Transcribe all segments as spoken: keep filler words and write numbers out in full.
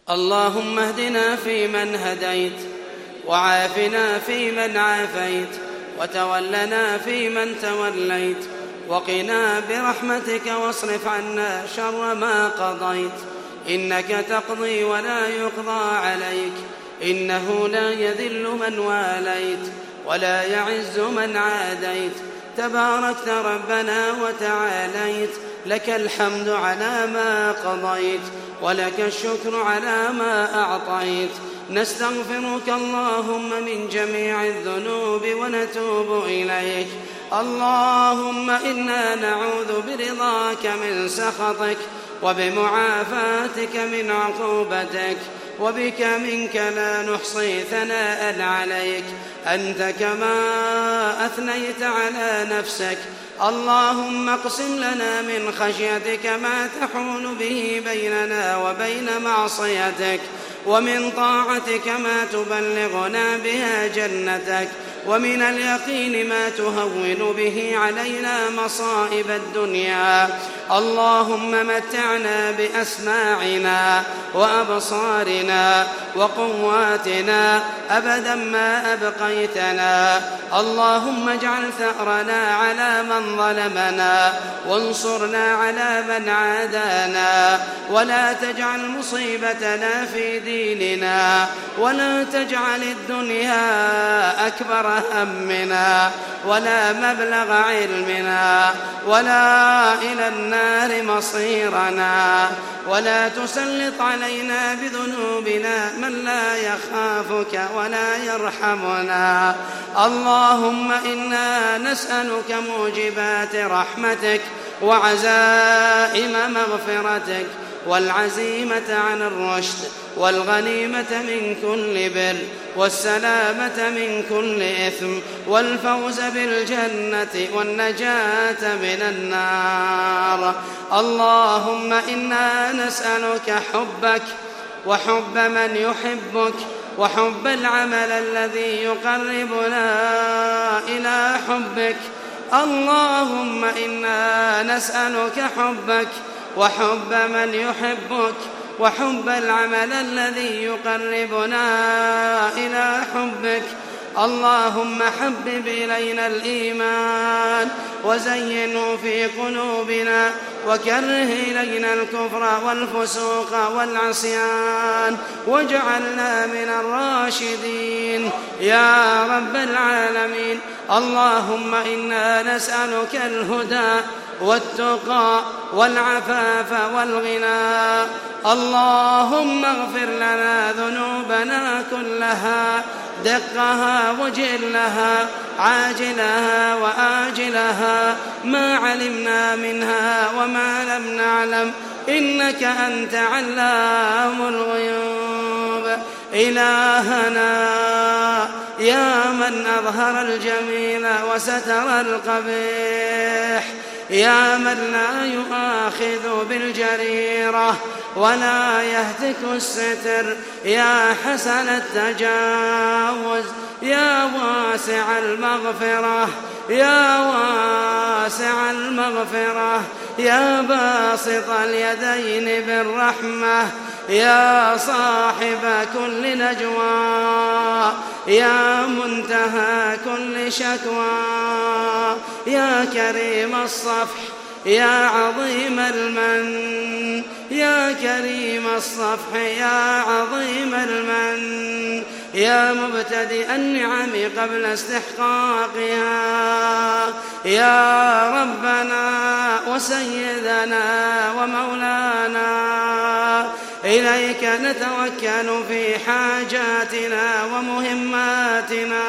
اللهم اهدنا فيمن هديت، وعافنا فيمن عافيت، وتولنا فيمن توليت، وقنا برحمتك واصرف عنا شر ما قضيت. إنك تقضي ولا يقضى عليك، إنه لا يذل من واليت ولا يعز من عاديت. تباركت ربنا وتعاليت، لك الحمد على ما قضيت، ولك الشكر على ما أعطيت. نستغفرك اللهم من جميع الذنوب ونتوب إليك. اللهم إنا نعوذ برضاك من سخطك، وبمعافاتك من عقوبتك، وبك منك لا نحصي ثناء عليك، أنت كما أثنيت على نفسك. اللهم اقسم لنا من خشيتك ما تحول به بيننا وبين معصيتك، ومن طاعتك ما تبلغنا بها جنتك، ومن اليقين ما تهون به علينا مصائب الدنيا. اللهم متعنا بأسماعنا وأبصارنا وقواتنا أبدا ما أبقيتنا. اللهم اجعل ثأرنا على من ظلمنا، وانصرنا على من عادانا، ولا تجعل مصيبتنا في ديننا، ولا تجعل الدنيا أكبر همنا، ولا مبلغ علمنا، ولا إلى النار مصيرنا، ولا تسلط علينا بذنوبنا من لا يخافك ولا يرحمنا. اللهم إنا نسألك موجبات رحمتك، وعزائم مغفرتك، والعزيمة عن الرشد، والغنيمة من كل بر، والسلامة من كل إثم، والفوز بالجنة، والنجاة من النار. اللهم إنا نسألك حبك، وحب من يحبك، وحب العمل الذي يقربنا إلى حبك. اللهم إنا نسألك حبك، وحب من يحبك، وحب العمل الذي يقربنا إلى حبك. اللهم حبب إلينا الإيمان وزينه في قلوبنا، وكره إلينا الكفر والفسوق والعصيان، واجعلنا من الراشدين يا رب العالمين. اللهم إنا نسألك الهدى والتقى والعفاف والغنى. اللهم اغفر لنا ذنوبنا كلها، دقها وجلها، عاجلها وآجلها، ما علمنا منها وما لم نعلم، إنك أنت علام الغيوب. إلهنا يا من أظهر الجميل وستر القبيح، يا من لا يؤاخذ بالجريرة ولا يهتك الستر، يا حسن التجاوز، يا واسع المغفرة، يا واسع المغفرة، يا باسط اليدين بالرحمة، يا صاحب كل نجوى، يا منتهى كل شكوى، يا كريم الصفح، يا عظيم المن، يا كريم الصفح، يا عظيم المن، يا مبتدئ النعم قبل استحقاقها، يا ربنا وسيدنا ومولانا. إليك نتوكل في حاجاتنا ومهماتنا،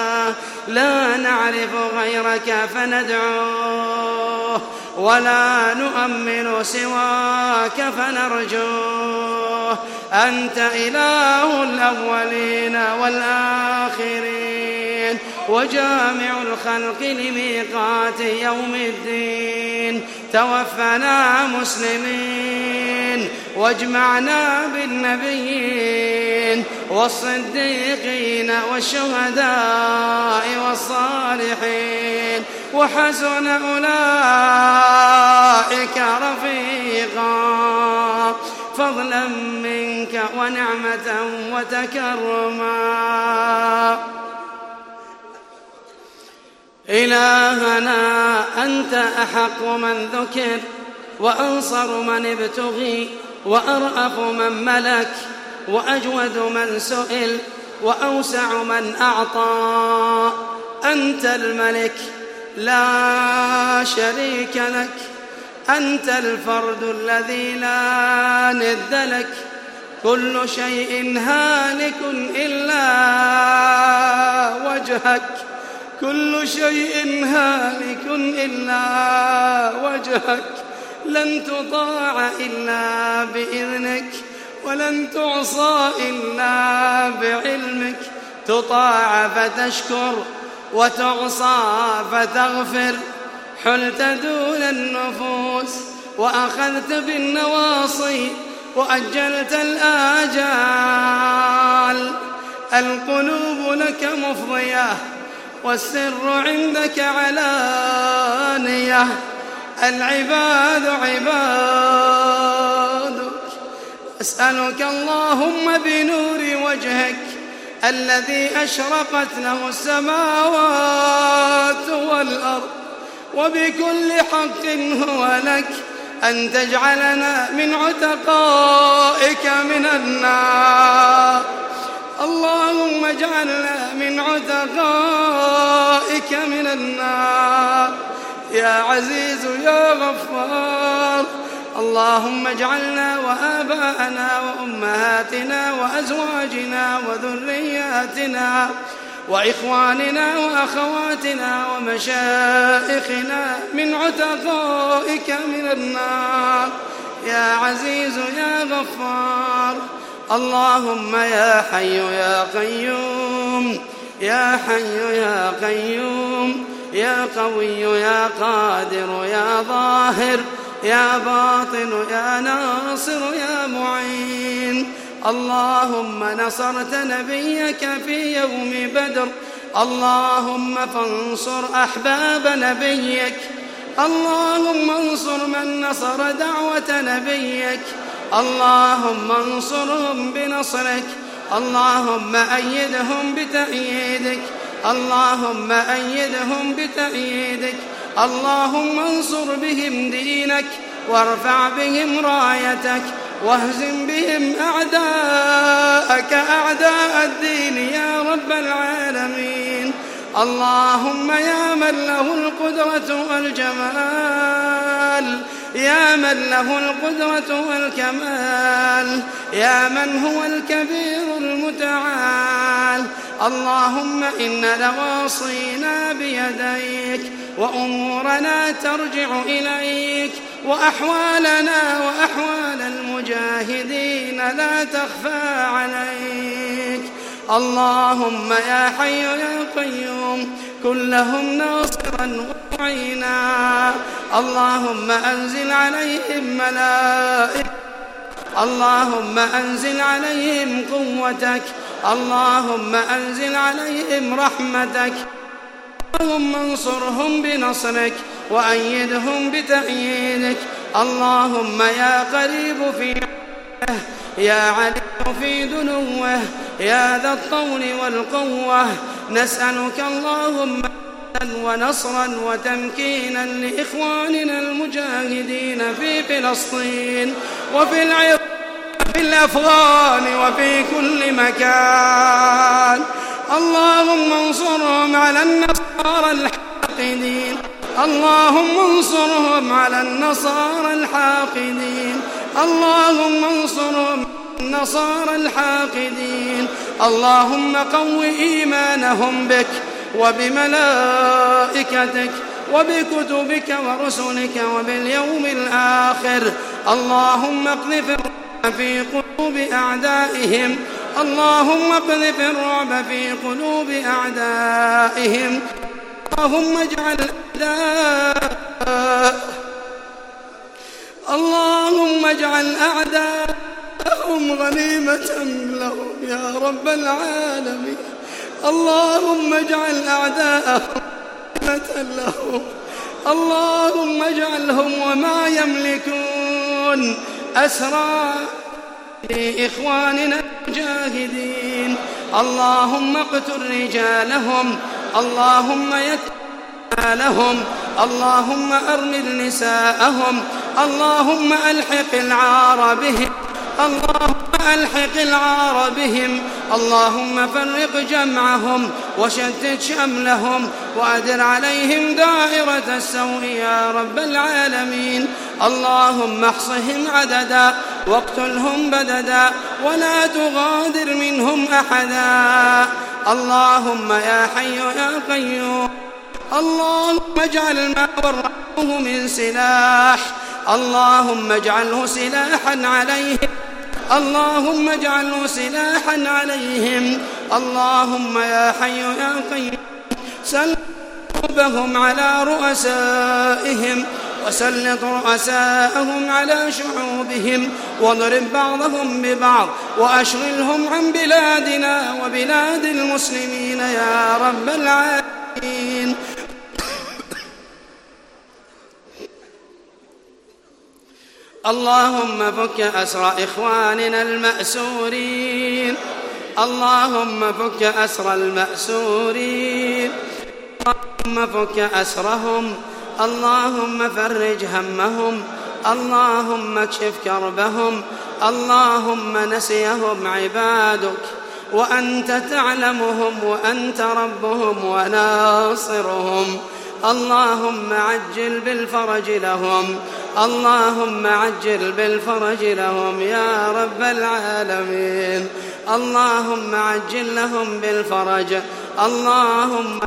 لا نعرف غيرك فندعوه، ولا نؤمن سواك فنرجوه. أنت إله الأولين والآخرين، وجامع الخلق لميقات يوم الدين. توفنا مسلمين، واجمعنا بالنبيين والصديقين والشهداء والصالحين، وحسن أولئك رفيقا. فضلا منك ونعمة وتكرما. إلهنا أنت أحق من ذكر وأنصر من ابتغي وأرأف من ملك وأجود من سئل وأوسع من أعطى. أنت الملك لا شريك لك، أنت الفرد الذي لا ند لك. كل شيء هالك إلا وجهك، كل شيء هالك إلا وجهك. لن تطاع إلا بإذنك ولن تعصى إلا بعلمك. تطاع فتشكر وتعصى فتغفر. حلت دون النفوس وأخذت بالنواصي وأجلت الآجال. القلوب لك مفضية والسر عندك علانية. العباد عبادك. أسألك اللهم بنور وجهك الذي أشرقت له السماوات والأرض وبكل حق هو لك أن تجعلنا من عتقائك من النار. اللهم اجعلنا من عتقائك من النار يا عزيز يا غفار. اللهم اجعلنا وآباءنا وأمهاتنا وأزواجنا وذرياتنا وإخواننا وأخواتنا ومشائخنا من عتقائك من النار يا عزيز يا غفار. اللهم يا حي يا قيوم يا حي يا قيوم يا قوي يا قادر يا ظاهر يا باطن يا ناصر يا معين. اللهم نصرت نبيك في يوم بدر. اللهم فانصر أحباب نبيك. اللهم انصر من نصر دعوة نبيك. اللهم انصرهم بنصرك. اللهم أيدهم بتأييدك. اللهم أيدهم بتأييدك. اللهم انصر بهم دينك وارفع بهم رايتك واهزم بهم أعداءك أعداء الدين يا رب العالمين. اللهم يا من له القدرة والجمال يا من له القدرة والكمال يا من هو الكبير المتعال. اللهم إن نواصينا بيديك وأمورنا ترجع إليك وأحوالنا وأحوال المجاهدين لا تخفى عليك. اللهم يا حي يا قيوم كن لهم ناصرا ومعينا. اللهم أنزل عليهم ملائكة. اللهم أنزل عليهم قوتك. اللهم أنزل عليهم رحمتك. اللهم انصرهم بنصرك وأيدهم بتأييدك. اللهم يا قريب في عهده يا عليم في دنوه يا ذا الطول والقوة نسألك اللهم ونصرا وتمكينا لإخواننا المجاهدين في فلسطين وفي العراق وفي الأفغان وفي كل مكان. اللهم انصرهم على النصارى الحاقدين. اللهم انصرهم على النصارى الحاقدين. اللهم انصرهم النصارى الحاقدين. اللهم قو إيمانهم بك وبملائكتك وبكتبك ورسلك وباليوم الآخر. اللهم اقذف الرعب في قلوب أعدائهم. اللهم اقذف الرعب في قلوب أعدائهم. اللهم اجعل أعداء اللهم اجعل أعداءهم غنيمة لهم يا رب العالمين. اللهم اجعل أعداءهم غنيمة لهم. اللهم اجعلهم وما يملكون أسرى لإخواننا المجاهدين اللهم اقتل رجالهم اللهم يتم لهم اللهم أرمل نساءهم اللهم ألحق العار بهم اللهم ألحق العار بهم اللهم فرق جمعهم وشتت شملهم وأدر عليهم دائرة السوء يا رب العالمين اللهم احصهم عددا واقتلهم بددا ولا تغادر منهم أحدا اللهم يا حي يا قيوم اللهم اجعل ما ورعوه من سلاح اللهم اجعله سلاحا عليهم اللهم اجعله سلاحا عليهم اللهم يا حي يا قيوم سلط قلوبهم على رؤسائهم وسلط رؤساءهم على شعوبهم واضرب بعضهم ببعض وأشغلهم عن بلادنا وبلاد المسلمين يا رب العالمين اللهم فك أسر إخواننا المأسورين اللهم فك أسر المأسورين اللهم فك أسرهم اللهم فرج همهم اللهم اكشف كربهم اللهم نسيهم عبادك وأنت تعلمهم وأنت ربهم وناصرهم اللهم عجل بالفرج لهم اللهم عجل بالفرج لهم يا رب العالمين اللهم عجل لهم بالفرج اللهم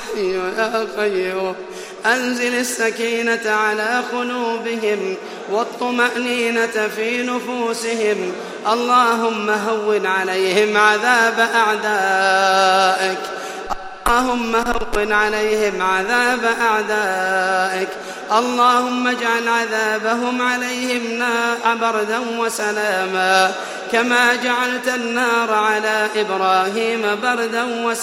يا قيوم أنزل السكينة على قلوبهم والطمأنينة في نفوسهم اللهم هون عليهم عذاب أعدائك اللهم هون عليهم عذاب أعدائك اللهم اجعل عذابهم عليهم نار بردا وسلاما كما جعلت النار على إبراهيم بردا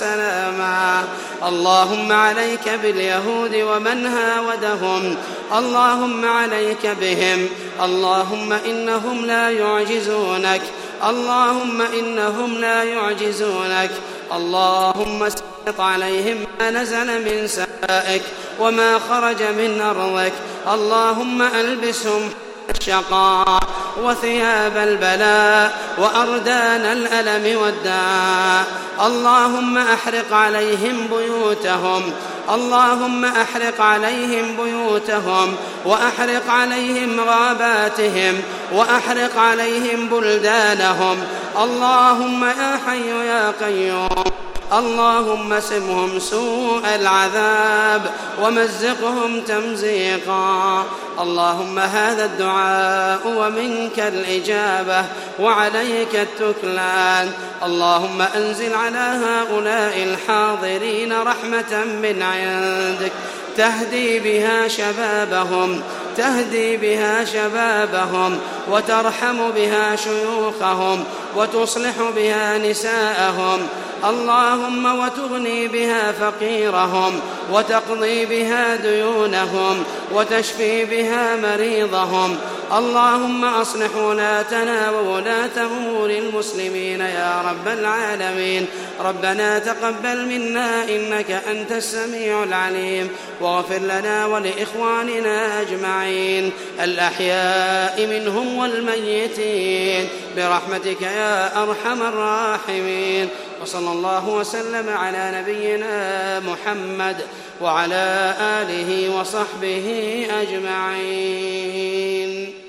وسلاما اللهم عليك باليهود ومن هاودهم اللهم عليك بهم اللهم إنهم لا يعجزونك اللهم إنهم لا يعجزونك اللهم اسقط عليهم ما نزل من سمائك وما خرج من أرضك اللهم ألبسهم الشقاء وثياب البلاء وأردان الألم والداء اللهم أحرق عليهم بيوتهم اللهم أحرق عليهم بيوتهم وأحرق عليهم غاباتهم وأحرق عليهم بلدانهم اللهم يا حي يا قيوم اللهم سمهم سوء العذاب ومزقهم تمزيقا اللهم هذا الدعاء ومنك الإجابة وعليك التكلان اللهم أنزل على هؤلاء الحاضرين رحمة من عندك تهدي بها شبابهم تهدي بها شبابهم وترحم بها شيوخهم وتصلح بها نساءهم اللهم وتغني بها فقيرهم وتقضي بها ديونهم وتشفي بها مريضهم اللهم أصلح ولاتنا وولاة أمور المسلمين يا رب العالمين ربنا تقبل منا إنك أنت السميع العليم واغفر لنا ولإخواننا أجمعين الأحياء منهم والميتين برحمتك يا أرحم الراحمين وصلى الله وسلم على نبينا محمد وعلى آله وصحبه أجمعين.